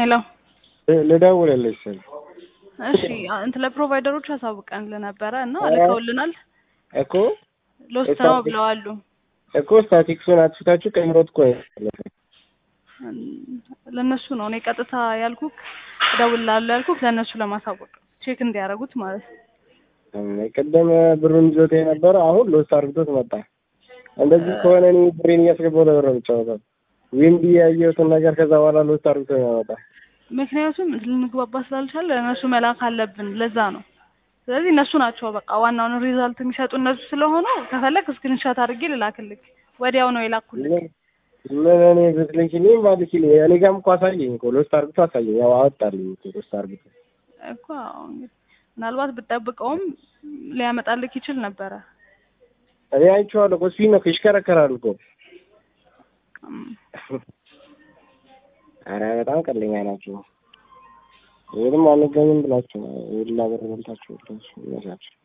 ሄሎ ልደውልልሽ ስል እሺ እንት ለፕሮቫይደሮች አሳውቀን ለነበረ እና ልከውልናል እኮ ሎስት ነው ብለዋል እኮ ስታቲክሱን አጥፍታችሁ ቀይሮት እኮ ለነሱ ነው እኔ ቀጥታ ያልኩክ ደውላለሁ ያልኩክ ለነሱ ለማሳወቅ ቼክ እንዲያረጉት ማለት ነው። ቀደም ብሩን ይዞት የነበረ አሁን ሎስት አድርጎት መጣ። እንደዚህ ከሆነ እኔ ብሬን እያስገባው ነበር የምጫወተው። ዊንዲ ያየሁትን ነገር ከዛ በኋላ ሎስት አድርጎት ያመጣ። ምክንያቱም ልንግባባ ስላልቻለ ለነሱ መላክ አለብን ለዛ ነው። ስለዚህ እነሱ ናቸው በቃ ዋናውን ሪዛልት የሚሰጡ እነሱ ስለሆነ ከፈለክ ስክሪንሾት አድርጌ ልላክልክ ወዲያው ነው የላኩልክ። ምን እኔ ብትልኪልኝ ባልኪልኝ እኔ ጋርም እኮ አሳየኝ እኮ ሎስት አድርጎት አሳየኝ። ያው አወጣልኝ እኮ ሎስት አድርጎት እኮ ምናልባት ብትጠብቀውም ሊያመጣልክ ይችል ነበረ። እኔ አይቼዋለሁ እኮ እሱን ነው ይሽከረከራል እኮ። ኧረ በጣም ቀለኛ ናቸው። ይሄንም አንገኝም ብላችሁ ይላ ብር በልታችሁ ነው